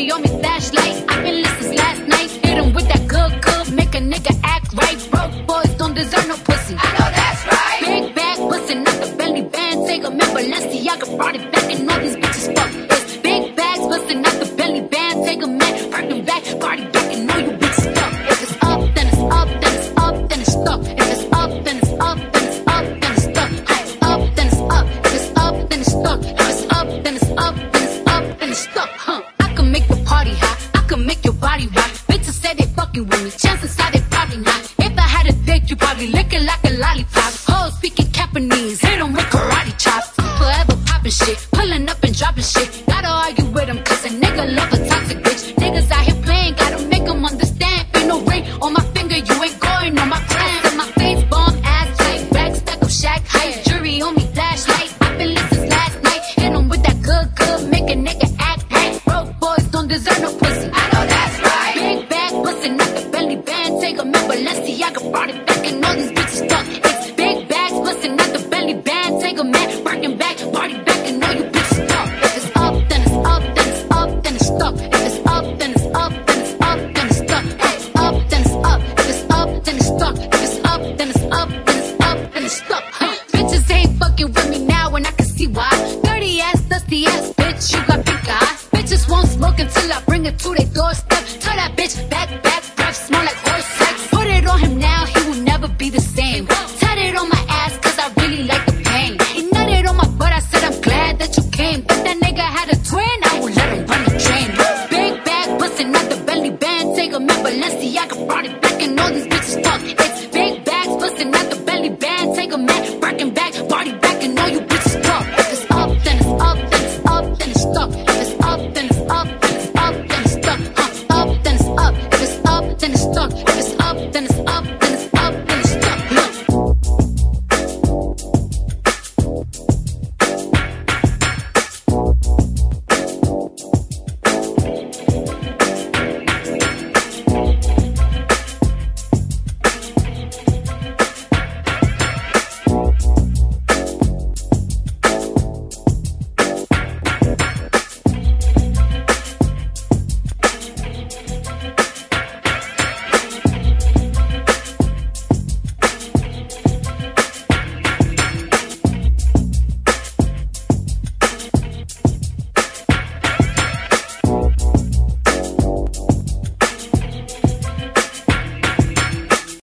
jury on me flashlight. I've been listening last night. Hit him with that good, make a nigga act right. Broke boys don't deserve no pussy. I know that's right. Big bag, bustin' out the belly band. Take a man, Balenciaga brought it back, and all these bitches fuck. It's big bags, bustin' out the belly band. Take a man, Birkin back, party back, and all you bitches fuck. If it's up, then it's up, then it's up, then it's stuck. If it's up, then it's up, then it's up, then it's stuck. If it's up, then it's up. If it's up, then it's stuck. If it's up, then it's up, then it's up, then it's stuck. I can make the party hot. I can make your body rock. Bitches say they fucking with me. Chances are they probably not. If I had a dick, you probably lick it like a lollipop. Hoes speaking Japanese, hit 'em with karate chops. Forever popping shit, pulling up and dropping shit. Gotta argue with 'em cause a nigga love a toxic bitch. Niggas out here playing, gotta make 'em understand. Ain't no ring on my finger, you ain't going on my plan. In my face, bomb ass tight, rack stack up shack height. Jury on me flashlight, I've been listening last night. Hit 'em with that good, make a nigga act right. Broke boys don't deserve no pussy. I know that's right. Big bag, bustin' out the belly band. Take a man, Balenciaga brought it back, and all these bitches stuck. It's big bags, bustin' out the belly band. Take a man, Birkin back, party back, and all you bitches stuck. If it's up, then it's up, then it's up, then it's stuck. If it's up, then it's up, then it's up, then it's stuck. If it's up, then it's up. If it's up, then it's stuck. If it's up, then it's up, then it's up, then it's stuck. Bitches ain't fucking with me now, and I can see why. Dirty ass, dusty ass bitch, you got pink eye. Bitches won't smoke until I bring it to their doorstep. Tell that bitch back.